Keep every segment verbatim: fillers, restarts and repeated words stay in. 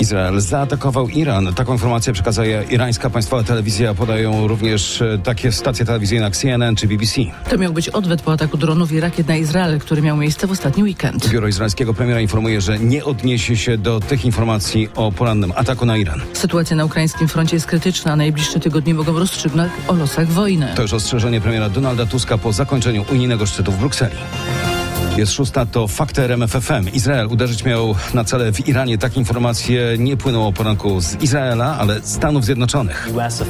Izrael zaatakował Iran. Taką informację przekazuje irańska państwowa telewizja. Podają również takie stacje telewizyjne jak C N N czy B B C. To miał być odwet po ataku dronów i rakiet na Izrael, który miał miejsce w ostatni weekend. Biuro izraelskiego premiera informuje, że nie odniesie się do tych informacji o porannym ataku na Iran. Sytuacja na ukraińskim froncie jest krytyczna. Najbliższe tygodnie mogą rozstrzygnąć o losach wojny. To już ostrzeżenie premiera Donalda Tuska po zakończeniu unijnego szczytu w Brukseli. Jest szósta, to fakty R M F F M. Izrael uderzyć miał na cele w Iranie. Takie informacje nie płyną o poranku z Izraela, ale z Stanów Zjednoczonych.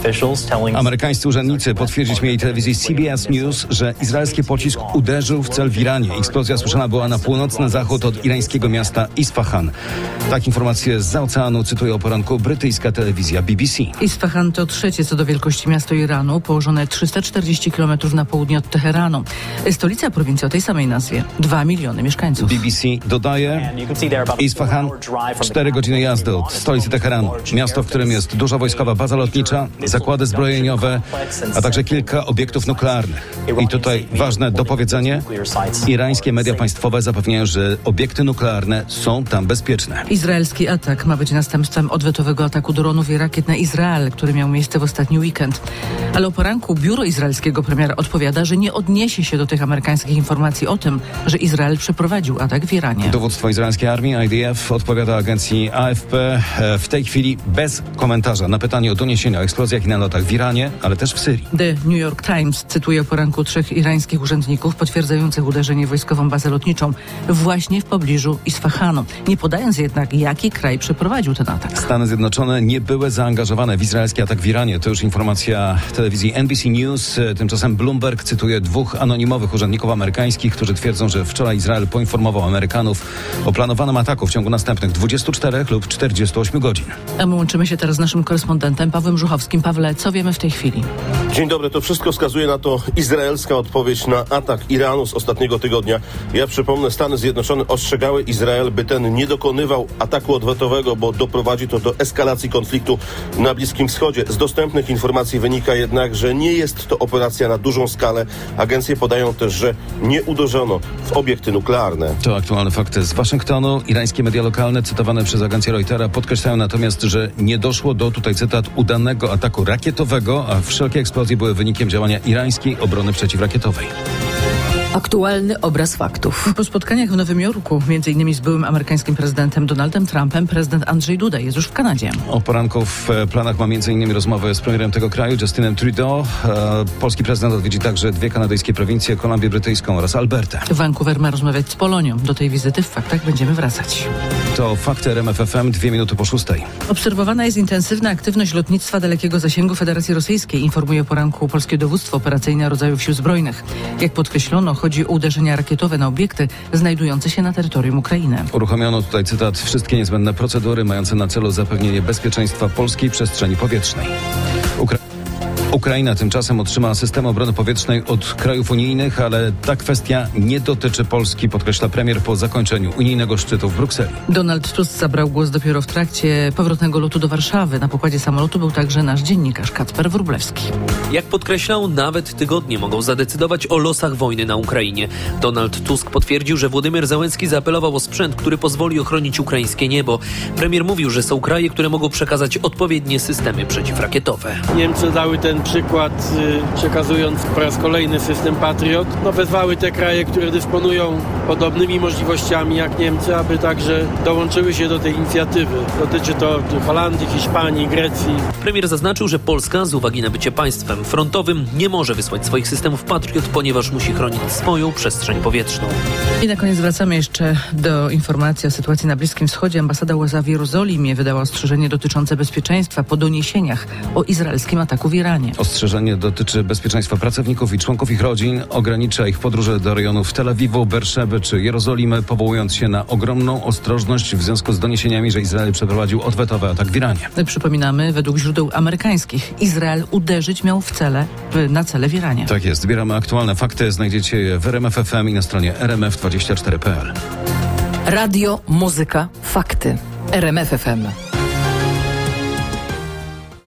Amerykańscy urzędnicy potwierdzić mieli telewizji C B S News, że izraelski pocisk uderzył w cel w Iranie. Eksplozja słyszana była na północny zachód od irańskiego miasta Isfahan. Tak informacje z oceanu cytuje o poranku brytyjska telewizja B B C. Isfahan to trzecie co do wielkości miasto Iranu, położone trzysta czterdzieści kilometrów na południe od Teheranu. Stolica prowincji o tej samej nazwie. Dwa miliony mieszkańców. B B C dodaje, Isfahan, cztery godziny jazdy od stolicy Teheranu. Miasto, w którym jest duża wojskowa baza lotnicza, zakłady zbrojeniowe, a także kilka obiektów nuklearnych. I tutaj ważne dopowiedzenie. Irańskie media państwowe zapewniają, że obiekty nuklearne są tam bezpieczne. Izraelski atak ma być następstwem odwetowego ataku dronów i rakiet na Izrael, który miał miejsce w ostatni weekend. Ale o poranku biuro izraelskiego premiera odpowiada, że nie odniesie się do tych amerykańskich informacji o tym, że Izrael przeprowadził atak w Iranie. Dowództwo izraelskiej armii I D F odpowiada agencji A F P w tej chwili bez komentarza na pytanie o doniesienia o eksplozjach i nalotach w Iranie, ale też w Syrii. The New York Times cytuje o poranku trzech irańskich urzędników potwierdzających uderzenie w wojskową bazę lotniczą właśnie w pobliżu Isfahanu, nie podając jednak, jaki kraj przeprowadził ten atak. Stany Zjednoczone nie były zaangażowane w izraelski atak w Iranie. To już informacja telewizji N B C News. Tymczasem Bloomberg cytuje dwóch anonimowych urzędników amerykańskich, którzy twierdzą, że wczoraj Izrael poinformował Amerykanów o planowanym ataku w ciągu następnych dwudziestu czterech lub czterdziestu ośmiu godzin. A my łączymy się teraz z naszym korespondentem Pawłem Żuchowskim. Pawle, co wiemy w tej chwili? Dzień dobry, to wszystko wskazuje na to izraelska odpowiedź na atak Iranu z ostatniego tygodnia. Ja przypomnę, Stany Zjednoczone ostrzegały Izrael, by ten nie dokonywał ataku odwetowego, bo doprowadzi to do eskalacji konfliktu na Bliskim Wschodzie. Z dostępnych informacji wynika jednak, że nie jest to operacja na dużą skalę. Agencje podają też, że nie uderzono w obiekty nuklearne. To aktualne fakty z Waszyngtonu. Irańskie media lokalne cytowane przez agencję Reutera podkreślają natomiast, że nie doszło do, tutaj cytat, udanego ataku rakietowego, a wszelkie eksplozje były wynikiem działania irańskiej obrony przeciwrakietowej. Aktualny obraz faktów. Po spotkaniach w Nowym Jorku, między innymi z byłym amerykańskim prezydentem Donaldem Trumpem, prezydent Andrzej Duda jest już w Kanadzie. O poranku w planach ma między innymi rozmowę z premierem tego kraju, Justinem Trudeau. Polski prezydent odwiedzi także dwie kanadyjskie prowincje, Kolumbię Brytyjską oraz Albertę. Vancouver ma rozmawiać z Polonią. Do tej wizyty w faktach będziemy wracać. To fakty R M F F M, dwie minuty po szóstej. Obserwowana jest intensywna aktywność lotnictwa dalekiego zasięgu Federacji Rosyjskiej, informuje o poranku polskie dowództwo operacyjne rodzajów sił zbrojnych. Jak podkreślono, chodzi o uderzenia rakietowe na obiekty znajdujące się na terytorium Ukrainy. Uruchomiono tutaj, cytat, wszystkie niezbędne procedury mające na celu zapewnienie bezpieczeństwa polskiej przestrzeni powietrznej. Ukra- Ukraina tymczasem otrzyma system obrony powietrznej od krajów unijnych, ale ta kwestia nie dotyczy Polski, podkreśla premier po zakończeniu unijnego szczytu w Brukseli. Donald Tusk zabrał głos dopiero w trakcie powrotnego lotu do Warszawy. Na pokładzie samolotu był także nasz dziennikarz Kacper Wróblewski. Jak podkreślał, nawet tygodnie mogą zadecydować o losach wojny na Ukrainie. Donald Tusk potwierdził, że Władimir Zełenski zaapelował o sprzęt, który pozwoli ochronić ukraińskie niebo. Premier mówił, że są kraje, które mogą przekazać odpowiednie systemy przeciwrakietowe. Niemcy dały ten przykład, y, przekazując po raz kolejny system Patriot. No, wezwały te kraje, które dysponują podobnymi możliwościami jak Niemcy, aby także dołączyły się do tej inicjatywy. Dotyczy to Holandii, Hiszpanii, Grecji. Premier zaznaczył, że Polska z uwagi na bycie państwem frontowym nie może wysłać swoich systemów Patriot, ponieważ musi chronić swoją przestrzeń powietrzną. I na koniec wracamy jeszcze do informacji o sytuacji na Bliskim Wschodzie. Ambasada U S A w Jerozolimie wydała ostrzeżenie dotyczące bezpieczeństwa po doniesieniach o izraelskim ataku w Iranie. Ostrzeżenie dotyczy bezpieczeństwa pracowników i członków ich rodzin, ogranicza ich podróże do rejonów Tel Awiwu, Berszeby czy Jerozolimy, powołując się na ogromną ostrożność w związku z doniesieniami, że Izrael przeprowadził odwetowy atak w Iranie. Przypominamy, według źródeł amerykańskich Izrael uderzyć miał w cele, na cele w Iranie. Tak jest. Zbieramy aktualne fakty. Znajdziecie je w R M F F M i na stronie r m f dwadzieścia cztery kropka p l. Radio, muzyka, fakty. R M F F M.